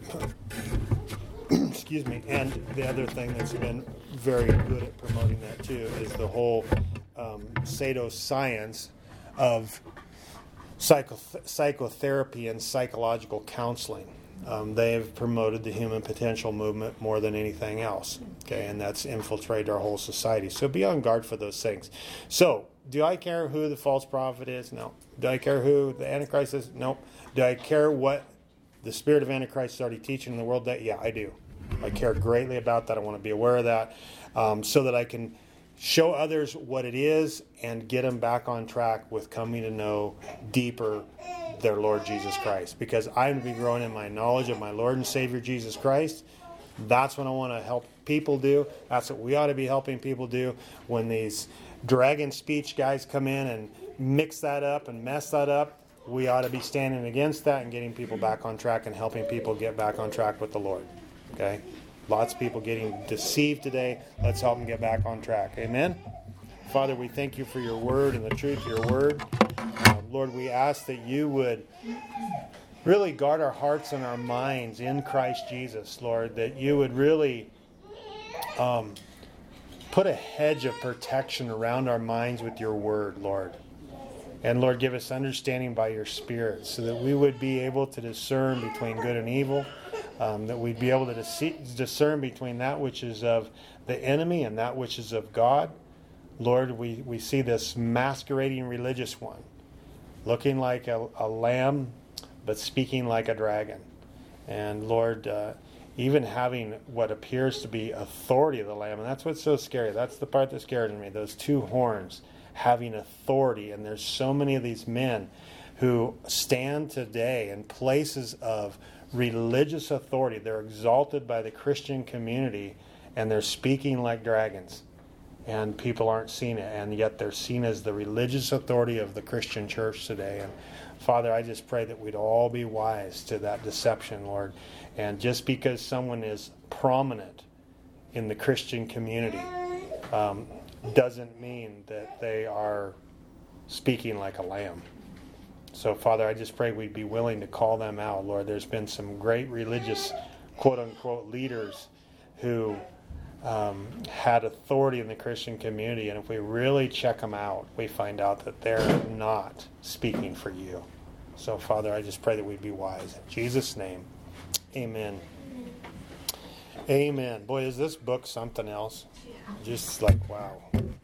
Speaker 1: excuse me, and the other thing that's been very good at promoting that too is the whole um, pseudoscience of psycho- psychotherapy and psychological counseling. Um, they have promoted the human potential movement more than anything else. Okay, and that's infiltrated our whole society. So be on guard for those things. So, do I care who the false prophet is? No. Do I care who the Antichrist is? No. Do I care what the spirit of Antichrist is already teaching in the world? That yeah, I do. I care greatly about that. I want to be aware of that, um, so that I can show others what it is and get them back on track with coming to know deeper their Lord Jesus Christ. Because I'm to be growing in my knowledge of my Lord and Savior Jesus Christ. That's what I want to help people do. That's what we ought to be helping people do. When these dragon speech guys come in and mix that up and mess that up, we ought to be standing against that and getting people back on track and helping people get back on track with the Lord. Okay? Lots of people getting deceived today. Let's help them get back on track. Amen? Father, we thank you for your word and the truth of your word. Uh, Lord, we ask that you would really guard our hearts and our minds in Christ Jesus, Lord, that you would really um, put a hedge of protection around our minds with your word, Lord. And Lord, give us understanding by your Spirit so that we would be able to discern between good and evil, um, that we'd be able to dis- discern between that which is of the enemy and that which is of God. Lord, we, we see this masquerading religious one, looking like a, a lamb, but speaking like a dragon. And Lord, uh, even having what appears to be authority of the lamb, and that's what's so scary. That's the part that scares me, those two horns having authority. And there's so many of these men who stand today in places of religious authority. They're exalted by the Christian community, and they're speaking like dragons. And people aren't seeing it, and yet they're seen as the religious authority of the Christian church today. And Father, I just pray that we'd all be wise to that deception, Lord. And just because someone is prominent in the Christian community um, doesn't mean that they are speaking like a lamb. So, Father, I just pray we'd be willing to call them out, Lord. There's been some great religious, quote-unquote, leaders who um, had authority in the Christian community, and if we really check them out, we find out that they're not speaking for you. So, Father, I just pray that we'd be wise. In Jesus' name, amen. Amen. Boy, is this book something else? Just like, wow.